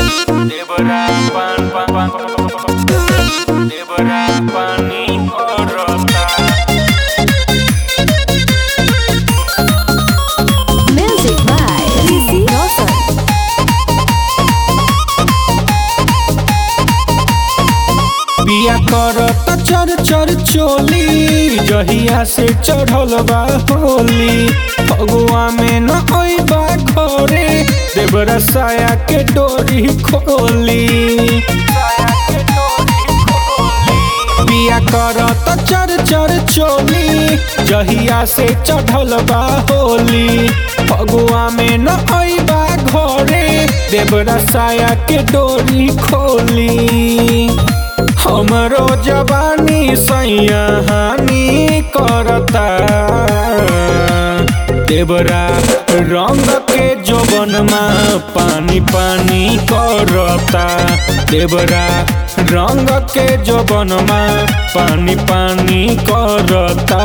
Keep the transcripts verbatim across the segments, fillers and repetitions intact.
देबरा पान पान देबरा पानी औरता Music by Rizzy Rosan. बिया करता चर चर चोली जहिया से चढ़ल बा होली फगुआ में न अइबा घरे देबरा साया के डोरी खोली बिया करता चर चर चोली जहिया से चढ़ल बा होली फगुआ में न अइबा घरे देबरा साया के डोरी खोली हमरो जवानी सैया हानि करता देबरा रंग के जोबनमा पानी पानी करता देबरा रंग के जोबनमा पानी पानी करता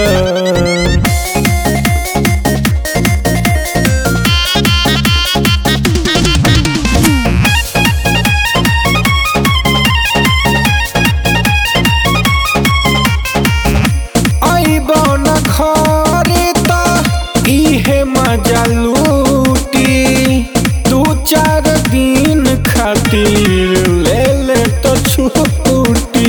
घरे त इहे मजा लूटी दू चार दिन खातिर ले ले तो छूटी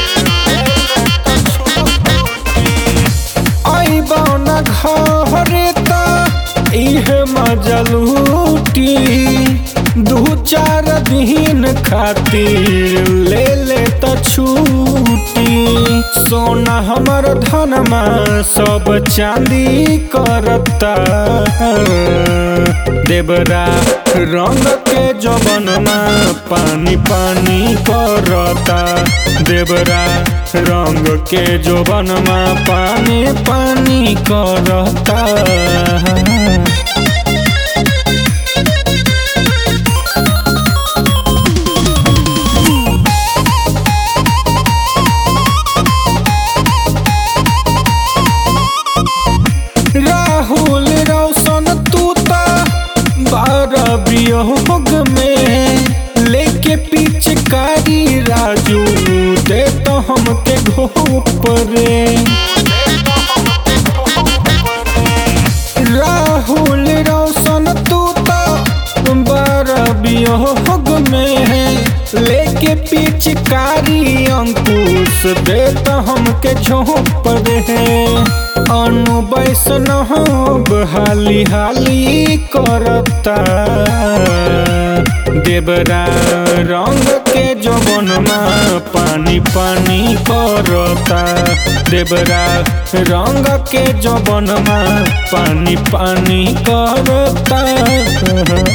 अइबन घरे त इहे मजा लूटी दू चार दिन खातिर ले ले तो छूटी सोना हमर धनमा सब चांदी करता देबरा रंग के जवनमा पानी पानी करता देबरा रंग के जवनमा पानी पानी करता राहुल रोशन तू ता बारह वियोग में लेके पिचकारी राजू दे तो हमके घोप रे राहुल रोशन तू ता बारह वियोग में लेके पिचकारी अंकुश दे तो हमके झोंप रे अनु वैष्णव हाली हाली करता देबरा रंग के जवनमा पानी पानी करता देबरा रंग के जवनमा पानी पानी करता